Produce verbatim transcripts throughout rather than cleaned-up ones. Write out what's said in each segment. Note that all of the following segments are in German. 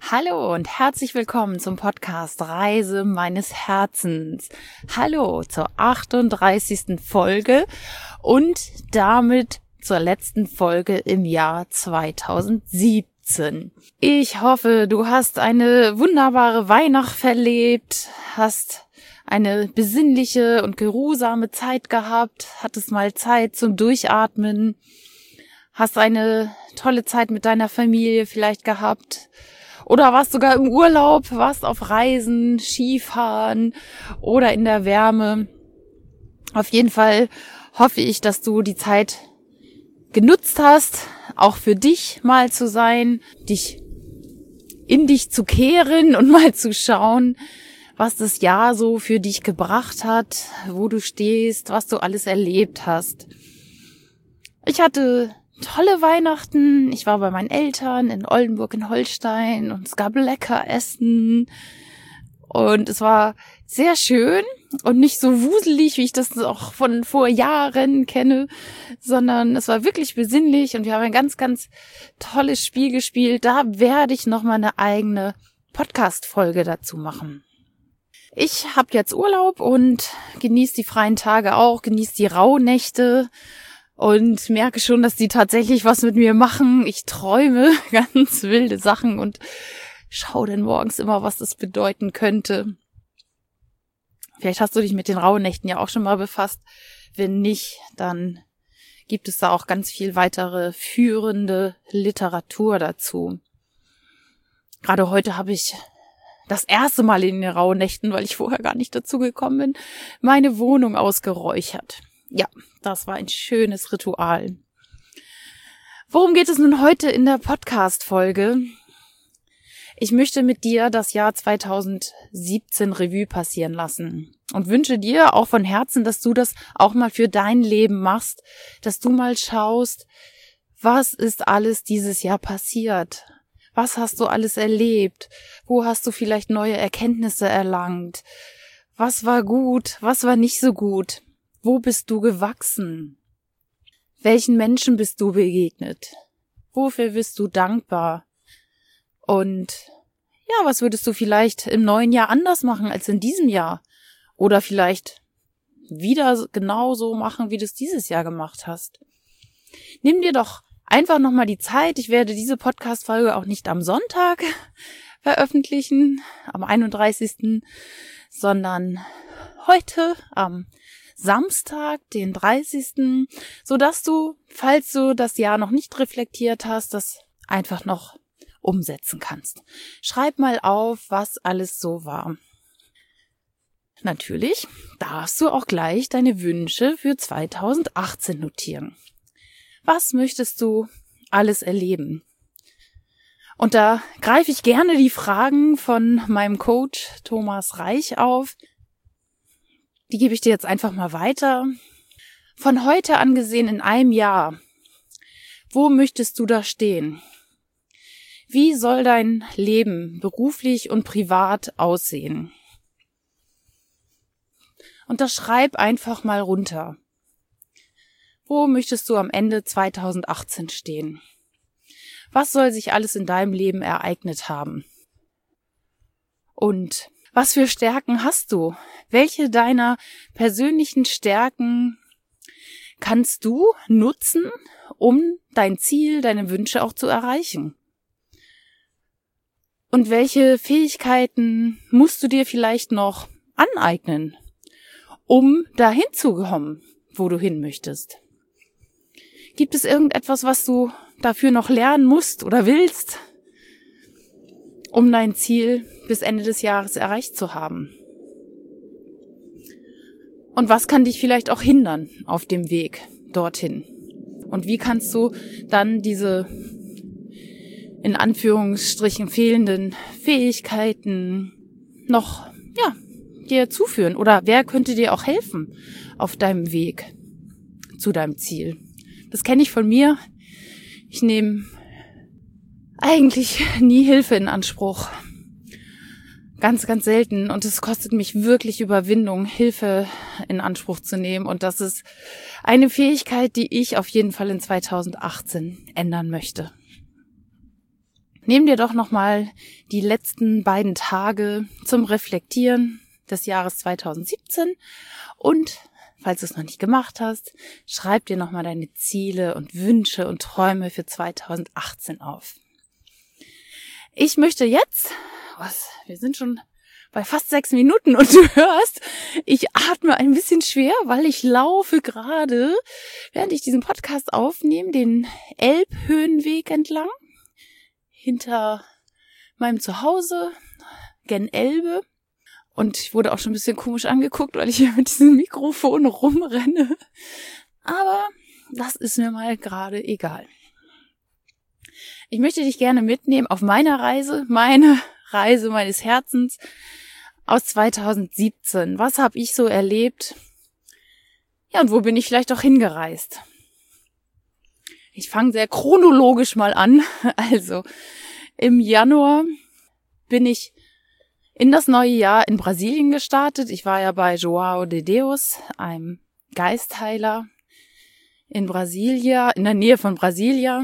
Hallo und herzlich willkommen zum Podcast Reise meines Herzens. Hallo zur achtunddreißigsten Folge und damit zur letzten Folge im Jahr zweitausendsiebzehn. Ich hoffe, du hast eine wunderbare Weihnacht verlebt, hast eine besinnliche und geruhsame Zeit gehabt, hattest mal Zeit zum Durchatmen, hast eine tolle Zeit mit deiner Familie vielleicht gehabt oder warst sogar im Urlaub, warst auf Reisen, Skifahren oder in der Wärme. Auf jeden Fall hoffe ich, dass du die Zeit genutzt hast, auch für dich mal zu sein, dich in dich zu kehren und mal zu schauen, was das Jahr so für dich gebracht hat, wo du stehst, was du alles erlebt hast. Ich hatte tolle Weihnachten. Ich war bei meinen Eltern in Oldenburg in Holstein und es gab lecker Essen. Und es war sehr schön und nicht so wuselig, wie ich das auch von vor Jahren kenne, sondern es war wirklich besinnlich und wir haben ein ganz, ganz tolles Spiel gespielt. Da werde ich nochmal eine eigene Podcast-Folge dazu machen. Ich habe jetzt Urlaub und genieße die freien Tage auch, genieße die Rauhnächte und merke schon, dass die tatsächlich was mit mir machen. Ich träume ganz wilde Sachen und schaue dann morgens immer, was das bedeuten könnte. Vielleicht hast du dich mit den Rauhnächten ja auch schon mal befasst. Wenn nicht, dann gibt es da auch ganz viel weitere führende Literatur dazu. Gerade heute habe ich das erste Mal in den Rauhnächten, weil ich vorher gar nicht dazu gekommen bin, meine Wohnung ausgeräuchert. Ja, das war ein schönes Ritual. Worum geht es nun heute in der Podcast-Folge? Ich möchte mit dir das Jahr zweitausendsiebzehn Revue passieren lassen und wünsche dir auch von Herzen, dass du das auch mal für dein Leben machst, dass du mal schaust, was ist alles dieses Jahr passiert? Was hast du alles erlebt? Wo hast du vielleicht neue Erkenntnisse erlangt? Was war gut? Was war nicht so gut? Wo bist du gewachsen? Welchen Menschen bist du begegnet? Wofür bist du dankbar? Und ja, was würdest du vielleicht im neuen Jahr anders machen als in diesem Jahr? Oder vielleicht wieder genauso machen, wie du es dieses Jahr gemacht hast? Nimm dir doch einfach nochmal die Zeit. Ich werde diese Podcast-Folge auch nicht am Sonntag veröffentlichen, am einunddreißigsten, sondern heute am Samstag, den dreißigsten, sodass du, falls du das Jahr noch nicht reflektiert hast, das einfach noch umsetzen kannst. Schreib mal auf, was alles so war. Natürlich darfst du auch gleich deine Wünsche für zweitausendachtzehn notieren. Was möchtest du alles erleben? Und da greife ich gerne die Fragen von meinem Coach Thomas Reich auf. Die gebe ich dir jetzt einfach mal weiter. Von heute an gesehen in einem Jahr, wo möchtest du da stehen? Wie soll dein Leben beruflich und privat aussehen? Und das schreib einfach mal runter. Wo möchtest du am Ende zweitausendachtzehn stehen? Was soll sich alles in deinem Leben ereignet haben? Und was für Stärken hast du? Welche deiner persönlichen Stärken kannst du nutzen, um dein Ziel, deine Wünsche auch zu erreichen? Und welche Fähigkeiten musst du dir vielleicht noch aneignen, um dahin zu kommen, wo du hin möchtest? Gibt es irgendetwas, was du dafür noch lernen musst oder willst, um dein Ziel bis Ende des Jahres erreicht zu haben? Und was kann dich vielleicht auch hindern auf dem Weg dorthin? Und wie kannst du dann diese in Anführungsstrichen fehlenden Fähigkeiten noch, ja, dir zuführen? Oder wer könnte dir auch helfen auf deinem Weg zu deinem Ziel? Das kenne ich von mir. Ich nehme eigentlich nie Hilfe in Anspruch. Ganz, ganz selten. Und es kostet mich wirklich Überwindung, Hilfe in Anspruch zu nehmen. Und das ist eine Fähigkeit, die ich auf jeden Fall in zweitausendachtzehn ändern möchte. Nimm dir doch nochmal die letzten beiden Tage zum Reflektieren des Jahres zweitausendsiebzehn und, falls du es noch nicht gemacht hast, schreib dir nochmal deine Ziele und Wünsche und Träume für zweitausendachtzehn auf. Ich möchte jetzt, was, wir sind schon bei fast sechs Minuten und du hörst, ich atme ein bisschen schwer, weil ich laufe gerade, während ich diesen Podcast aufnehme, den Elbhöhenweg entlang, hinter meinem Zuhause, gen Elbe. Und ich wurde auch schon ein bisschen komisch angeguckt, weil ich hier mit diesem Mikrofon rumrenne. Aber das ist mir mal gerade egal. Ich möchte dich gerne mitnehmen auf meiner Reise, meine Reise meines Herzens aus zweitausendsiebzehn. Was habe ich so erlebt? Ja, und wo bin ich vielleicht auch hingereist? Ich fange sehr chronologisch mal an. Also, im Januar bin ich in das neue Jahr in Brasilien gestartet. Ich war ja bei João de Deus, einem Geistheiler in Brasilia, in der Nähe von Brasilia.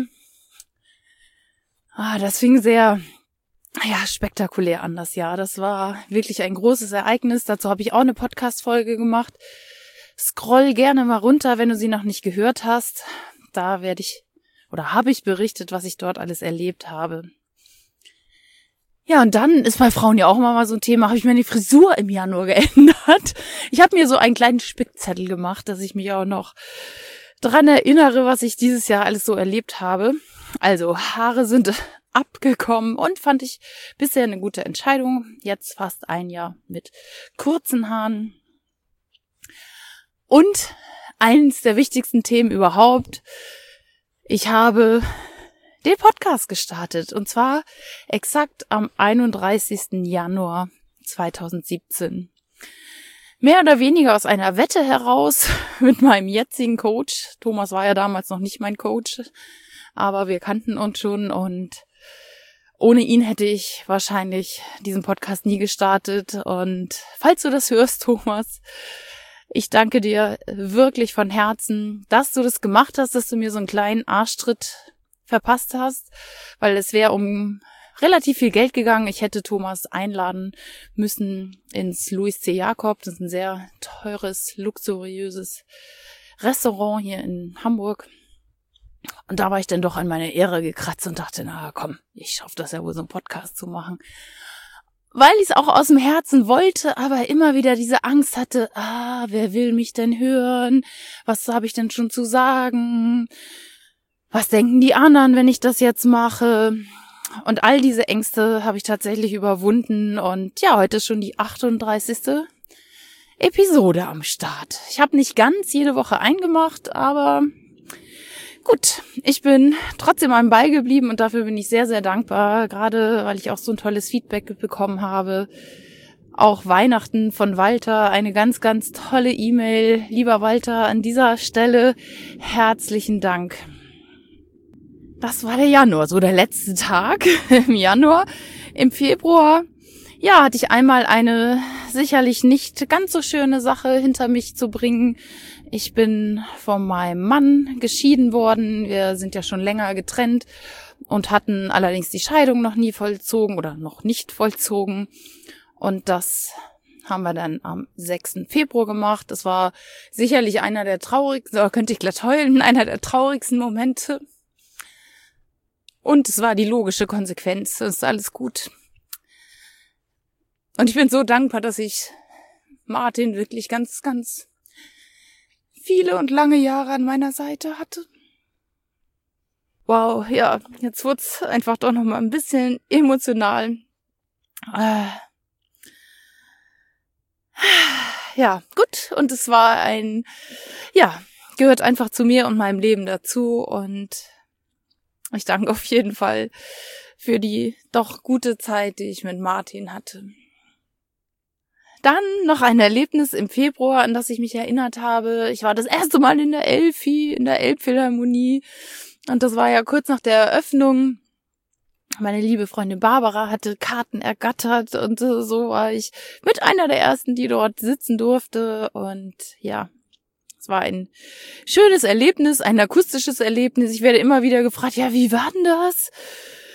Ah, das fing sehr, ja, spektakulär an, das Jahr. Das war wirklich ein großes Ereignis. Dazu habe ich auch eine Podcast-Folge gemacht. Scroll gerne mal runter, wenn du sie noch nicht gehört hast. Da werde ich, oder habe ich berichtet, was ich dort alles erlebt habe. Ja, und dann ist bei Frauen ja auch immer mal so ein Thema, habe ich meine Frisur im Januar geändert. Ich habe mir so einen kleinen Spickzettel gemacht, dass ich mich auch noch dran erinnere, was ich dieses Jahr alles so erlebt habe. Also, Haare sind abgekommen und fand ich bisher eine gute Entscheidung. Jetzt fast ein Jahr mit kurzen Haaren. Und eins der wichtigsten Themen überhaupt, ich habe den Podcast gestartet und zwar exakt am einunddreißigsten Januar zweitausendsiebzehn. Mehr oder weniger aus einer Wette heraus mit meinem jetzigen Coach. Thomas war ja damals noch nicht mein Coach, aber wir kannten uns schon und ohne ihn hätte ich wahrscheinlich diesen Podcast nie gestartet. Und falls du das hörst, Thomas, ich danke dir wirklich von Herzen, dass du das gemacht hast, dass du mir so einen kleinen Arschtritt verpasst hast, weil es wäre um relativ viel Geld gegangen. Ich hätte Thomas einladen müssen ins Louis C. Jakob. Das ist ein sehr teures, luxuriöses Restaurant hier in Hamburg. Und da war ich dann doch an meine Ehre gekratzt und dachte, na komm, ich schaffe das ja wohl, so einen Podcast zu machen. Weil ich es auch aus dem Herzen wollte, aber immer wieder diese Angst hatte, ah, wer will mich denn hören? Was habe ich denn schon zu sagen? Was denken die anderen, wenn ich das jetzt mache? Und all diese Ängste habe ich tatsächlich überwunden. Und ja, heute ist schon die achtunddreißigste Episode am Start. Ich habe nicht ganz jede Woche eingemacht, aber gut, ich bin trotzdem am Ball geblieben und dafür bin ich sehr, sehr dankbar. Gerade weil ich auch so ein tolles Feedback bekommen habe. Auch Weihnachten von Walter, eine ganz, ganz tolle E-Mail. Lieber Walter, an dieser Stelle herzlichen Dank. Das war der Januar, so der letzte Tag im Januar. Im Februar, ja, hatte ich einmal eine sicherlich nicht ganz so schöne Sache hinter mich zu bringen. Ich bin von meinem Mann geschieden worden. Wir sind ja schon länger getrennt und hatten allerdings die Scheidung noch nie vollzogen oder noch nicht vollzogen. Und das haben wir dann am sechsten Februar gemacht. Das war sicherlich einer der traurigsten, oder könnte ich glatt heulen, einer der traurigsten Momente. Und es war die logische Konsequenz. Es ist alles gut. Und ich bin so dankbar, dass ich Martin wirklich ganz, ganz viele und lange Jahre an meiner Seite hatte. Wow, ja, jetzt wurde es einfach doch noch mal ein bisschen emotional. Äh. Ja, gut. Und es war ein, ja, gehört einfach zu mir und meinem Leben dazu. Und ich danke auf jeden Fall für die doch gute Zeit, die ich mit Martin hatte. Dann noch ein Erlebnis im Februar, an das ich mich erinnert habe. Ich war das erste Mal in der Elfi, in der Elbphilharmonie. Und das war ja kurz nach der Eröffnung. Meine liebe Freundin Barbara hatte Karten ergattert und so war ich mit einer der ersten, die dort sitzen durfte. Und ja, es war ein schönes Erlebnis, ein akustisches Erlebnis. Ich werde immer wieder gefragt, ja, wie war denn das?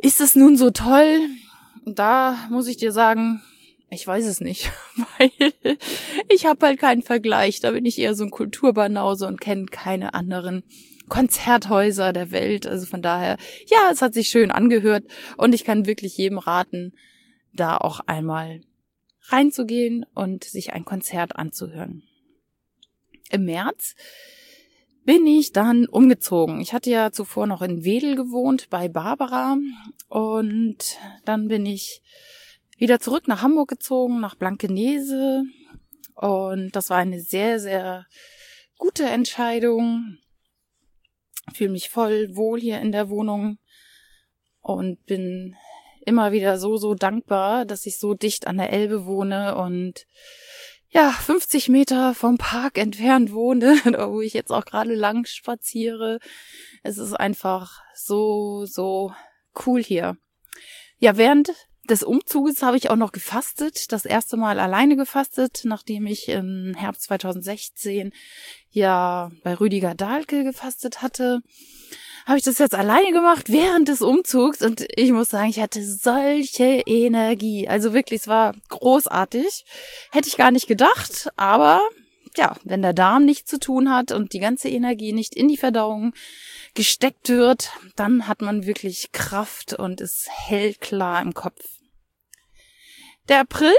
Ist es nun so toll? Da muss ich dir sagen, ich weiß es nicht, weil ich habe halt keinen Vergleich. Da bin ich eher so ein Kulturbanause und kenne keine anderen Konzerthäuser der Welt. Also von daher, ja, es hat sich schön angehört und ich kann wirklich jedem raten, da auch einmal reinzugehen und sich ein Konzert anzuhören. Im März bin ich dann umgezogen. Ich hatte ja zuvor noch in Wedel gewohnt bei Barbara und dann bin ich wieder zurück nach Hamburg gezogen, nach Blankenese, und das war eine sehr, sehr gute Entscheidung. Ich fühle mich voll wohl hier in der Wohnung und bin immer wieder so, so dankbar, dass ich so dicht an der Elbe wohne und ja, fünfzig Meter vom Park entfernt wohne, wo ich jetzt auch gerade lang spaziere. Es ist einfach so, so cool hier. Ja, während des Umzuges habe ich auch noch gefastet, das erste Mal alleine gefastet, nachdem ich im Herbst zweitausendsechzehn ja bei Rüdiger Dahlke gefastet hatte. Habe ich das jetzt alleine gemacht während des Umzugs und ich muss sagen, ich hatte solche Energie. Also wirklich, es war großartig. Hätte ich gar nicht gedacht, aber ja, wenn der Darm nichts zu tun hat und die ganze Energie nicht in die Verdauung gesteckt wird, dann hat man wirklich Kraft und ist hellklar im Kopf. Der April,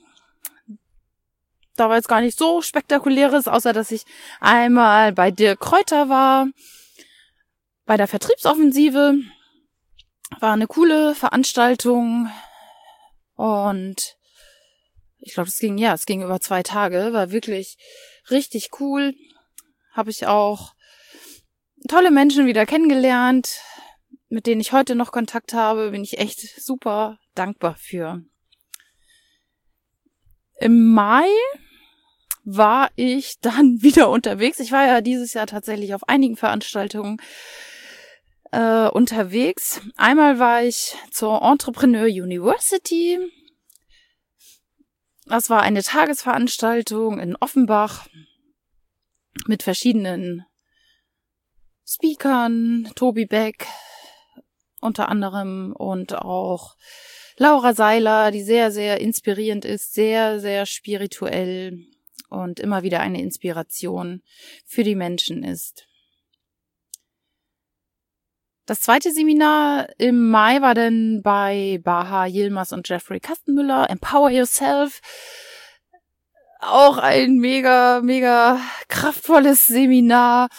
da war jetzt gar nicht so spektakuläres, außer dass ich einmal bei Dirk Kräuter war, bei der Vertriebsoffensive. War eine coole Veranstaltung und ich glaube, es ging, ja, es ging über zwei Tage, war wirklich richtig cool. Habe ich auch tolle Menschen wieder kennengelernt, mit denen ich heute noch Kontakt habe, bin ich echt super dankbar für. Im Mai war ich dann wieder unterwegs. Ich war ja dieses Jahr tatsächlich auf einigen Veranstaltungen äh, unterwegs. Einmal war ich zur Entrepreneur University. Das war eine Tagesveranstaltung in Offenbach mit verschiedenen Speakern, Tobi Beck unter anderem und auch Laura Seiler, die sehr, sehr inspirierend ist, sehr, sehr spirituell und immer wieder eine Inspiration für die Menschen ist. Das zweite Seminar im Mai war dann bei Baha Yilmaz und Jeffrey Kastenmüller, Empower Yourself. Auch ein mega, mega kraftvolles Seminar.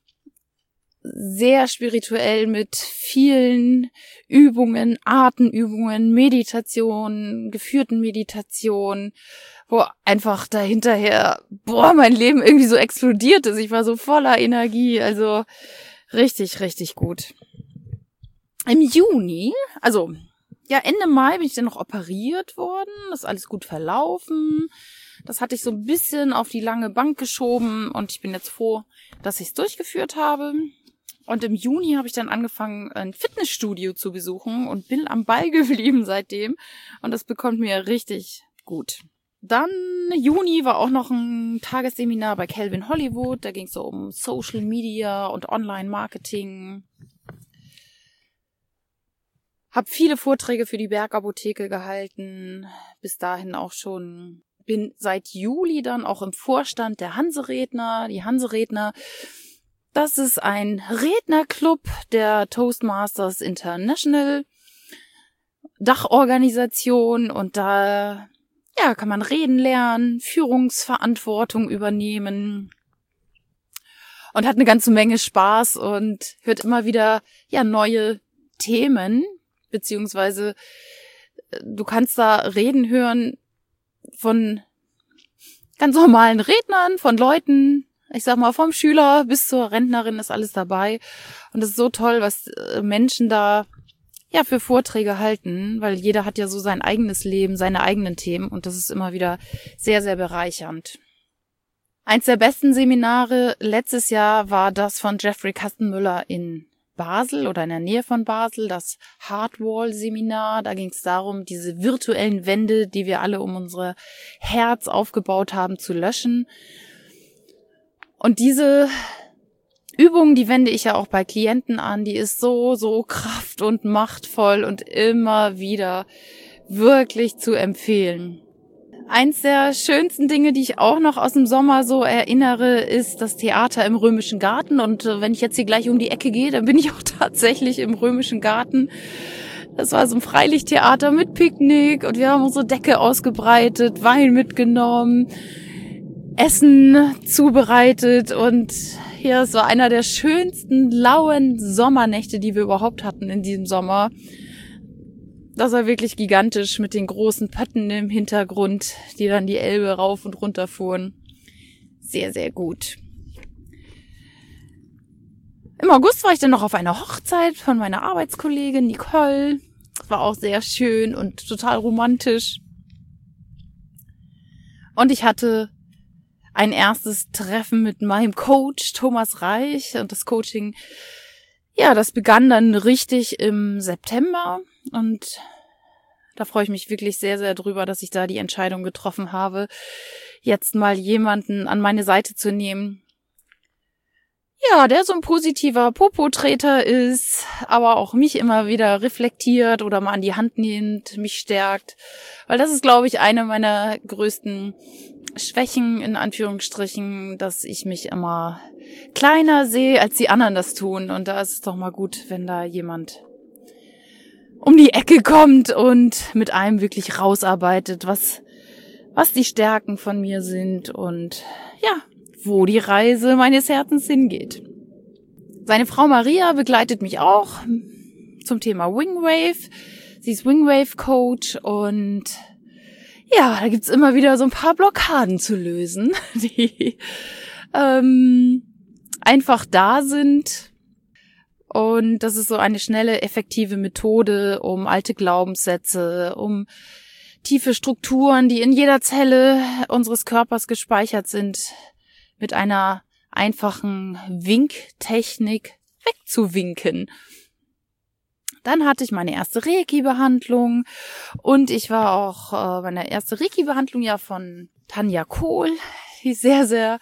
Sehr spirituell mit vielen Übungen, Atemübungen, Meditationen, geführten Meditationen, wo einfach dahinterher, boah, mein Leben irgendwie so explodiert ist. Ich war so voller Energie, also richtig, richtig gut. Im Juni, also ja, Ende Mai bin ich dann noch operiert worden, das ist alles gut verlaufen. Das hatte ich so ein bisschen auf die lange Bank geschoben und ich bin jetzt froh, dass ich es durchgeführt habe. Und im Juni habe ich dann angefangen, ein Fitnessstudio zu besuchen und bin am Ball geblieben seitdem. Und das bekommt mir richtig gut. Dann Juni war auch noch ein Tagesseminar bei Calvin Hollywood. Da ging es so um Social Media und Online-Marketing. Hab viele Vorträge für die Bergapotheke gehalten. Bis dahin auch schon. Bin seit Juli dann auch im Vorstand der Hanseredner. Die Hanseredner, das ist ein Rednerclub der Toastmasters International Dachorganisation und da ja kann man reden lernen, Führungsverantwortung übernehmen und hat eine ganze Menge Spaß und hört immer wieder ja neue Themen, beziehungsweise du kannst da Reden hören von ganz normalen Rednern, von Leuten, ich sag mal, vom Schüler bis zur Rentnerin ist alles dabei. Und es ist so toll, was Menschen da ja für Vorträge halten, weil jeder hat ja so sein eigenes Leben, seine eigenen Themen und das ist immer wieder sehr, sehr bereichernd. Eins der besten Seminare letztes Jahr war das von Jeffrey Kastenmüller in Basel oder in der Nähe von Basel, das Heartwall-Seminar. Da ging es darum, diese virtuellen Wände, die wir alle um unser Herz aufgebaut haben, zu löschen. Und diese Übung, die wende ich ja auch bei Klienten an, die ist so, so kraft- und machtvoll und immer wieder wirklich zu empfehlen. Eins der schönsten Dinge, die ich auch noch aus dem Sommer so erinnere, ist das Theater im Römischen Garten. Und äh, wenn ich jetzt hier gleich um die Ecke gehe, dann bin ich auch tatsächlich im Römischen Garten. Das war so ein Freilichttheater mit Picknick und wir haben unsere Decke ausgebreitet, Wein mitgenommen, Essen zubereitet und ja, es war einer der schönsten lauen Sommernächte, die wir überhaupt hatten in diesem Sommer. Das war wirklich gigantisch mit den großen Pötten im Hintergrund, die dann die Elbe rauf und runter fuhren. Sehr, sehr gut. Im August war ich dann noch auf einer Hochzeit von meiner Arbeitskollegin Nicole. Das war auch sehr schön und total romantisch. Und ich hatte ein erstes Treffen mit meinem Coach Thomas Reich. Und das Coaching, ja, das begann dann richtig im September. Und da freue ich mich wirklich sehr, sehr drüber, dass ich da die Entscheidung getroffen habe, jetzt mal jemanden an meine Seite zu nehmen. Ja, der so ein positiver Popotreter ist, aber auch mich immer wieder reflektiert oder mal an die Hand nimmt, mich stärkt. Weil das ist, glaube ich, eine meiner größten Schwächen, in Anführungsstrichen, dass ich mich immer kleiner sehe, als die anderen das tun. Und da ist es doch mal gut, wenn da jemand um die Ecke kommt und mit einem wirklich rausarbeitet, was, was die Stärken von mir sind und ja, wo die Reise meines Herzens hingeht. Seine Frau Maria begleitet mich auch zum Thema Wingwave. Sie ist Wingwave-Coach und ja, da gibt's immer wieder so ein paar Blockaden zu lösen, die ähm, einfach da sind. Und das ist so eine schnelle, effektive Methode, um alte Glaubenssätze, um tiefe Strukturen, die in jeder Zelle unseres Körpers gespeichert sind, mit einer einfachen Winktechnik wegzuwinken. Dann hatte ich meine erste Reiki-Behandlung und ich war auch äh, meine erste Reiki-Behandlung ja von Tanja Kohl, die sehr, sehr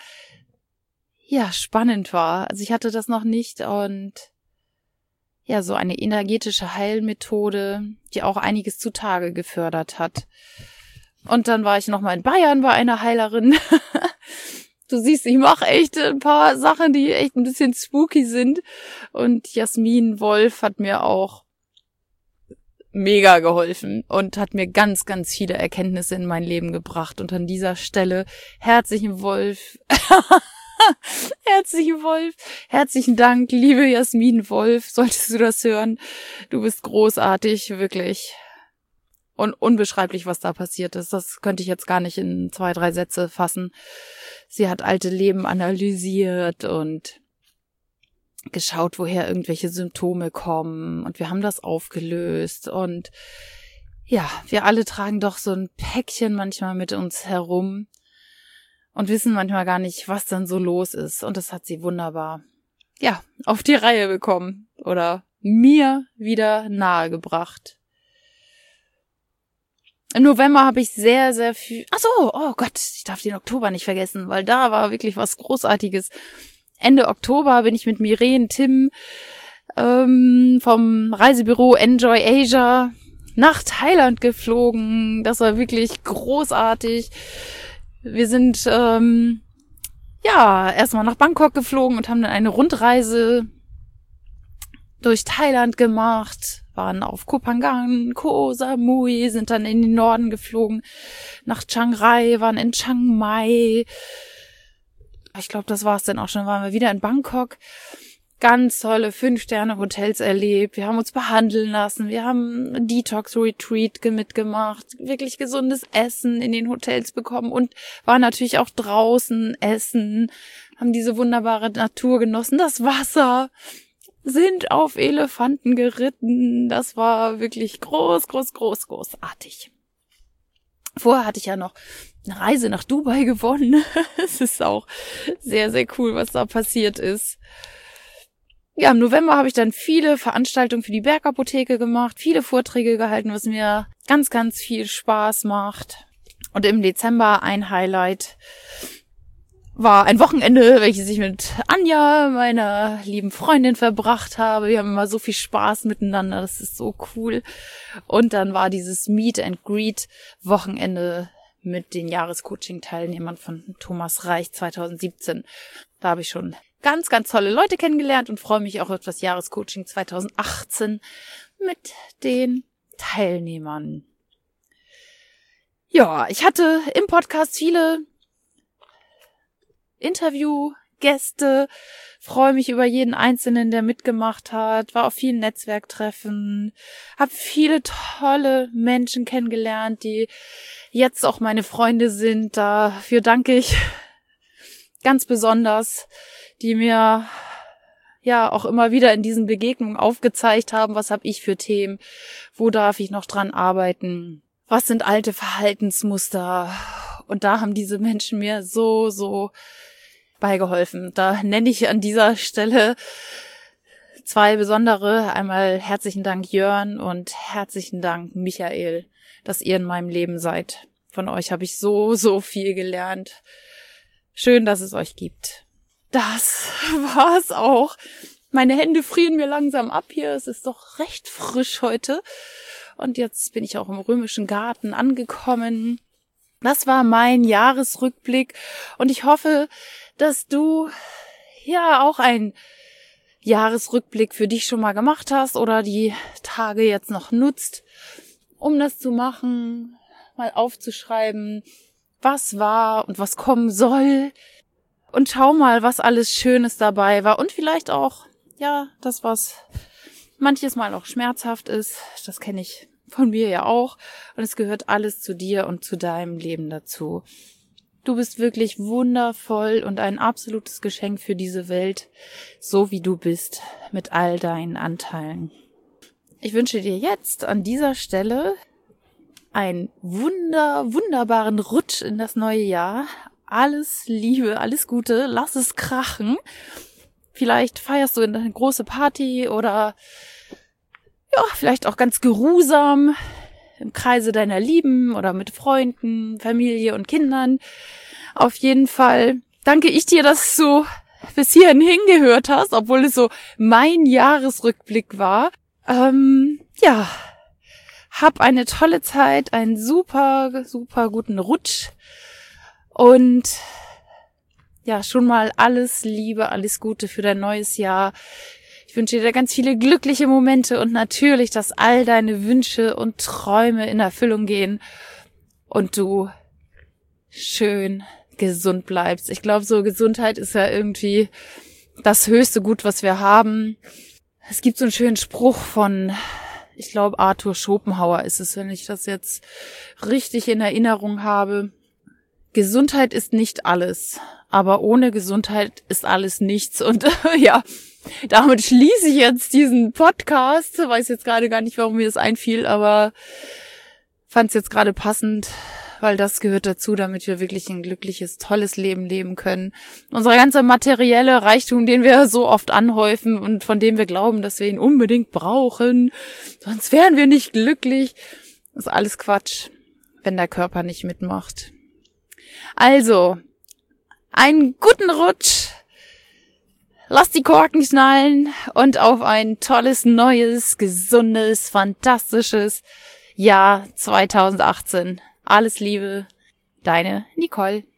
ja spannend war. Also ich hatte das noch nicht und ja, so eine energetische Heilmethode, die auch einiges zutage gefördert hat. Und dann war ich nochmal in Bayern bei einer Heilerin. Du siehst, ich mache echt ein paar Sachen, die echt ein bisschen spooky sind. Und Jasmin Wolf hat mir auch mega geholfen und hat mir ganz, ganz viele Erkenntnisse in mein Leben gebracht. Und an dieser Stelle herzlichen Wolf... Herzlichen Wolf, herzlichen Dank, liebe Jasmin Wolf, solltest du das hören. Du bist großartig, wirklich. Und unbeschreiblich, was da passiert ist. Das könnte ich jetzt gar nicht in zwei, drei Sätze fassen. Sie hat alte Leben analysiert und geschaut, woher irgendwelche Symptome kommen. Und wir haben das aufgelöst. Und ja, wir alle tragen doch so ein Päckchen manchmal mit uns herum. Und wissen manchmal gar nicht, was dann so los ist. Und das hat sie wunderbar, ja, auf die Reihe bekommen. Oder mir wieder nahegebracht. Im November habe ich sehr, sehr viel... Ach so, oh Gott, ich darf den Oktober nicht vergessen, weil da war wirklich was Großartiges. Ende Oktober bin ich mit Miren Tim ähm, vom Reisebüro Enjoy Asia nach Thailand geflogen. Das war wirklich großartig. Wir sind ähm, ja erstmal nach Bangkok geflogen und haben dann eine Rundreise durch Thailand gemacht, waren auf Koh Phangan, Koh Samui, sind dann in den Norden geflogen, nach Chiang Rai, waren in Chiang Mai. Ich glaube, das war's dann auch schon, waren wir wieder in Bangkok. Ganz tolle Fünf-Sterne-Hotels erlebt. Wir haben uns behandeln lassen. Wir haben ein Detox-Retreat mitgemacht. Wirklich gesundes Essen in den Hotels bekommen und waren natürlich auch draußen essen. Haben diese wunderbare Natur genossen. Das Wasser. Sind auf Elefanten geritten. Das war wirklich groß, groß, groß, großartig. Vorher hatte ich ja noch eine Reise nach Dubai gewonnen. Es ist auch sehr, sehr cool, was da passiert ist. Ja, im November habe ich dann viele Veranstaltungen für die Bergapotheke gemacht, viele Vorträge gehalten, was mir ganz, ganz viel Spaß macht. Und im Dezember ein Highlight war ein Wochenende, welches ich mit Anja, meiner lieben Freundin, verbracht habe. Wir haben immer so viel Spaß miteinander, das ist so cool. Und dann war dieses Meet and Greet Wochenende mit den Jahrescoaching-Teilnehmern von Thomas Reich zwanzig siebzehn. Da habe ich schon ganz, ganz tolle Leute kennengelernt und freue mich auch auf das Jahrescoaching zwanzig achtzehn mit den Teilnehmern. Ja, ich hatte im Podcast viele Interviewgäste, freue mich über jeden Einzelnen, der mitgemacht hat, war auf vielen Netzwerktreffen, habe viele tolle Menschen kennengelernt, die jetzt auch meine Freunde sind. Dafür danke ich ganz besonders, die mir ja auch immer wieder in diesen Begegnungen aufgezeigt haben, was habe ich für Themen, wo darf ich noch dran arbeiten, was sind alte Verhaltensmuster. Und da haben diese Menschen mir so, so beigeholfen. Da nenne ich an dieser Stelle zwei besondere. Einmal herzlichen Dank Jörn und herzlichen Dank Michael, dass ihr in meinem Leben seid. Von euch habe ich so, so viel gelernt. Schön, dass es euch gibt. Das war's auch. Meine Hände frieren mir langsam ab hier. Es ist doch recht frisch heute. Und jetzt bin ich auch im Römischen Garten angekommen. Das war mein Jahresrückblick und ich hoffe, dass du ja auch einen Jahresrückblick für dich schon mal gemacht hast oder die Tage jetzt noch nutzt, um das zu machen, mal aufzuschreiben, was war und was kommen soll und schau mal, was alles Schönes dabei war und vielleicht auch, ja, das, was manches Mal auch schmerzhaft ist, das kenne ich von mir ja auch. Und es gehört alles zu dir und zu deinem Leben dazu. Du bist wirklich wundervoll und ein absolutes Geschenk für diese Welt, so wie du bist, mit all deinen Anteilen. Ich wünsche dir jetzt an dieser Stelle einen wunder, wunderbaren Rutsch in das neue Jahr. Alles Liebe, alles Gute, lass es krachen. Vielleicht feierst du eine große Party oder ja, vielleicht auch ganz geruhsam im Kreise deiner Lieben oder mit Freunden, Familie und Kindern. Auf jeden Fall danke ich dir, dass du bis hierhin hingehört hast, obwohl es so mein Jahresrückblick war. Ähm, ja, hab eine tolle Zeit, einen super, super guten Rutsch und ja, schon mal alles Liebe, alles Gute für dein neues Jahr. Ich wünsche dir ganz viele glückliche Momente und natürlich, dass all deine Wünsche und Träume in Erfüllung gehen und du schön gesund bleibst. Ich glaube, so Gesundheit ist ja irgendwie das höchste Gut, was wir haben. Es gibt so einen schönen Spruch von, ich glaube, Arthur Schopenhauer ist es, wenn ich das jetzt richtig in Erinnerung habe. Gesundheit ist nicht alles, aber ohne Gesundheit ist alles nichts. Und ja, damit schließe ich jetzt diesen Podcast. Weiß jetzt gerade gar nicht, warum mir das einfiel, aber fand es jetzt gerade passend, weil das gehört dazu, damit wir wirklich ein glückliches, tolles Leben leben können. Unser ganzer materielle Reichtum, den wir so oft anhäufen und von dem wir glauben, dass wir ihn unbedingt brauchen, sonst wären wir nicht glücklich, ist alles Quatsch, wenn der Körper nicht mitmacht. Also, einen guten Rutsch, lass die Korken schnallen und auf ein tolles, neues, gesundes, fantastisches Jahr zwanzig achtzehn. Alles Liebe, deine Nicole.